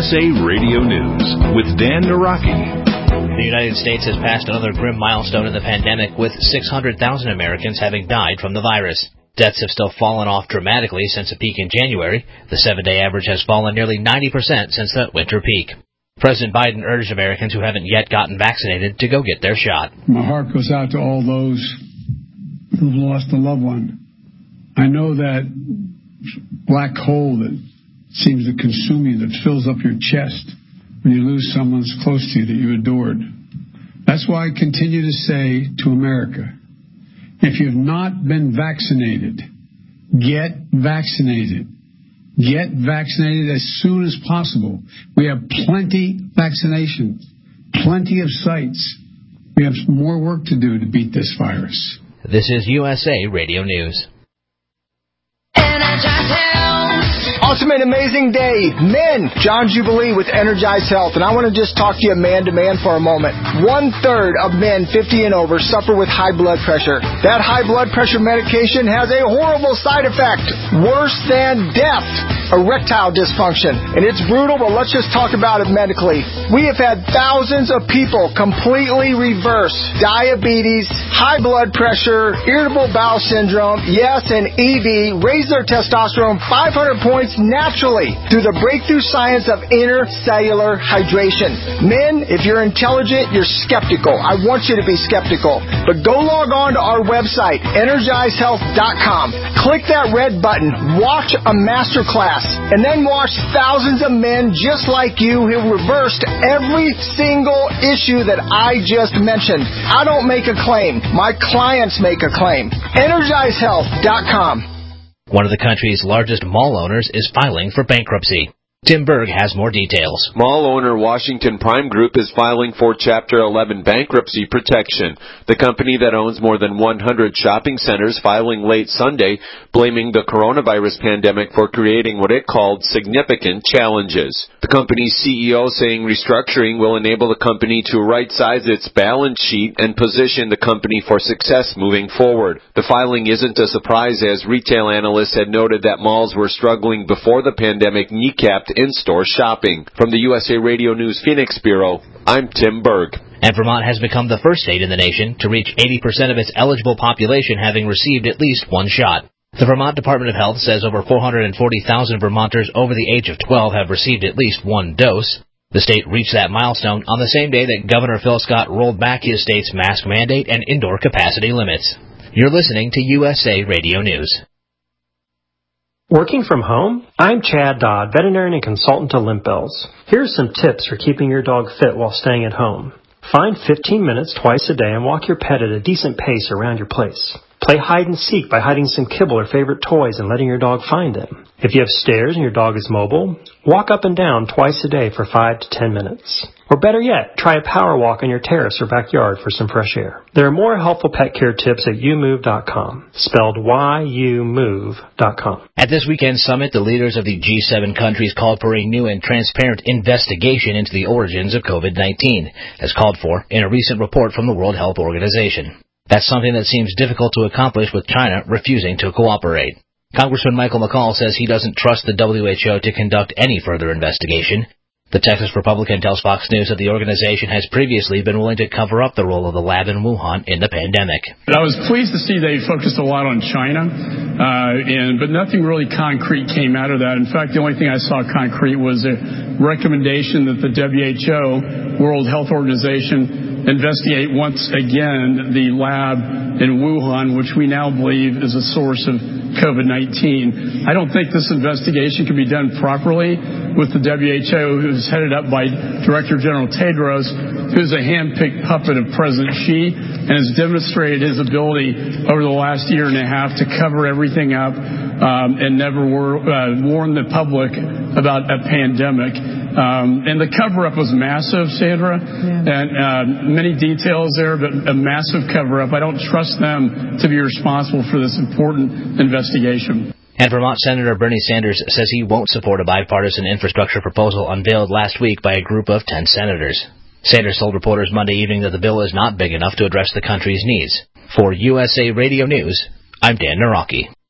USA Radio News with Dan Naraki. The United States has passed another grim milestone in the pandemic, with 600,000 Americans having died from the virus. Deaths have still fallen off dramatically since a peak in January. The 7-day average has fallen nearly 90% since the winter peak. President Biden urged Americans who haven't yet gotten vaccinated to go get their shot. My heart goes out to all those who've lost a loved one. I know that black hole that seems to consume you, that fills up your chest when you lose someone close to you that you adored. That's why I continue to say to America, if you've not been vaccinated, get vaccinated. Get vaccinated as soon as possible. We have plenty vaccinations, plenty of sites. We have more work to do to beat this virus. This is USA Radio News. Awesome and amazing day. Men, John Jubilee with Energize Health. And I want to just talk to you man to man for a moment. 1/3 of men 50 and over suffer with high blood pressure. That high blood pressure medication has a horrible side effect, worse than death, erectile dysfunction. And it's brutal, but let's just talk about it medically. We have had thousands of people completely reverse diabetes, high blood pressure, irritable bowel syndrome, yes, and ED, raise their testosterone 500 points naturally through the breakthrough science of intercellular hydration. Men, if you're intelligent, you're skeptical. I want you to be skeptical. But go log on to our website, EnergizeHealth.com. Click that red button, watch a master class, and then watch thousands of men just like you who reversed every single issue that I just mentioned. I don't make a claim. My clients make a claim. EnergizeHealth.com. One of the country's largest mall owners is filing for bankruptcy. Tim Berg has more details. Mall owner Washington Prime Group is filing for Chapter 11 bankruptcy protection. The company that owns more than 100 shopping centers filing late Sunday, blaming the coronavirus pandemic for creating what it called significant challenges. The company's CEO saying restructuring will enable the company to right-size its balance sheet and position the company for success moving forward. The filing isn't a surprise, as retail analysts had noted that malls were struggling before the pandemic kneecapped in-store shopping. From the USA Radio News Phoenix Bureau, I'm Tim Berg. And Vermont has become the first state in the nation to reach 80% of its eligible population having received at least one shot. The Vermont Department of Health says over 440,000 Vermonters over the age of 12 have received at least one dose. The state reached that milestone on the same day that Governor Phil Scott rolled back his state's mask mandate and indoor capacity limits. You're listening to USA Radio News. Working from home? I'm Chad Dodd, veterinarian and consultant to Limp Bells. Here's some tips for keeping your dog fit while staying at home. Find 15 minutes twice a day and walk your pet at a decent pace around your place. Play hide and seek by hiding some kibble or favorite toys and letting your dog find them. If you have stairs and your dog is mobile, walk up and down twice a day for 5 to 10 minutes. Or better yet, try a power walk on your terrace or backyard for some fresh air. There are more helpful pet care tips at youmove.com, spelled YOUMOVE.com. At this weekend's summit, the leaders of the G7 countries called for a new and transparent investigation into the origins of COVID-19, as called for in a recent report from the World Health Organization. That's something that seems difficult to accomplish with China refusing to cooperate. Congressman Michael McCall says he doesn't trust the WHO to conduct any further investigation. The Texas Republican tells Fox News that the organization has previously been willing to cover up the role of the lab in Wuhan in the pandemic. I was pleased to see they focused a lot on China, but nothing really concrete came out of that. In fact, the only thing I saw concrete was a recommendation that the WHO, World Health Organization, investigate once again the lab in Wuhan, which we now believe is a source of COVID-19. I don't think this investigation can be done properly with the WHO, who's headed up by Director General Tedros, who's a hand-picked puppet of President Xi and has demonstrated his ability over the last year and a half to cover everything up and never warn the public about a pandemic. And the cover-up was massive, Sandra, and many details there, but a massive cover-up. I don't trust them to be responsible for this important investigation. And Vermont Senator Bernie Sanders says he won't support a bipartisan infrastructure proposal unveiled last week by a group of 10 senators. Sanders told reporters Monday evening that the bill is not big enough to address the country's needs. For USA Radio News, I'm Dan Naraki.